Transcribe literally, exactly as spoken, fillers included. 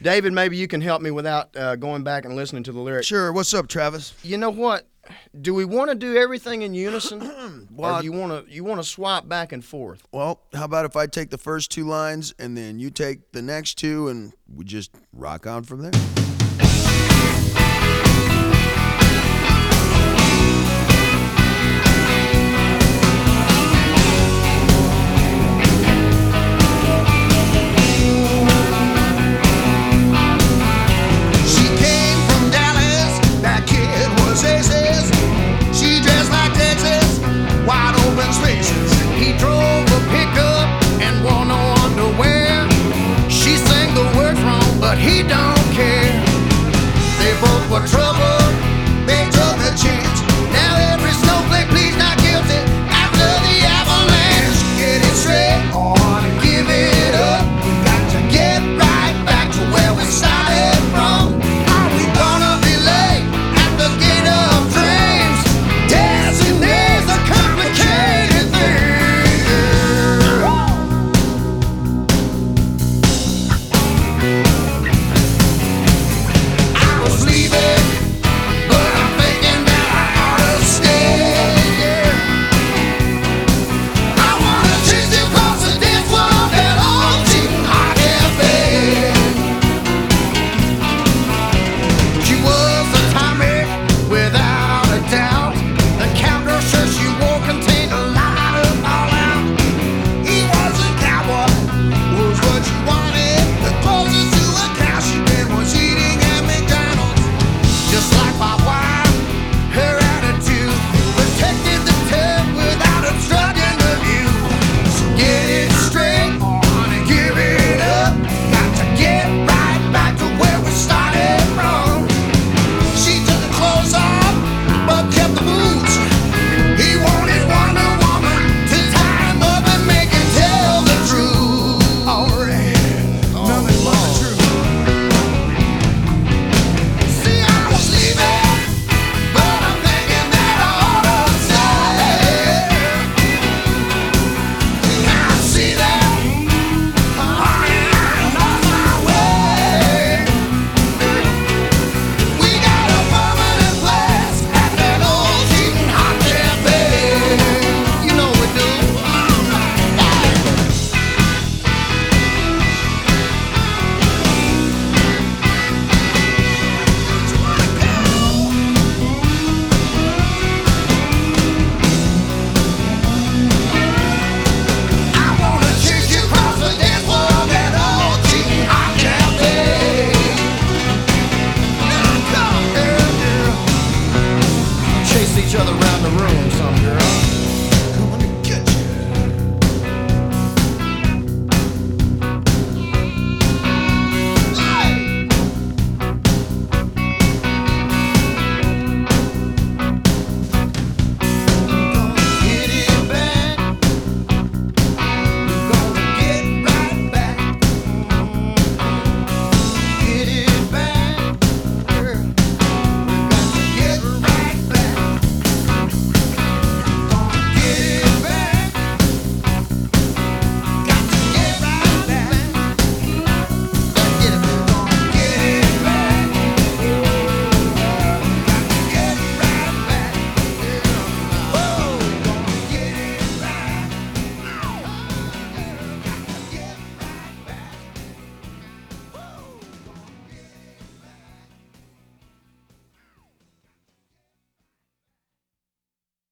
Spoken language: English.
David, maybe you can help me without uh, going back and listening to the lyrics. Sure. What's up, Travis? You know what? Do we want to do everything in unison, Well, or do you want to you want to swap back and forth? Well, how about if I take the first two lines and then you take the next two and we just rock on from there?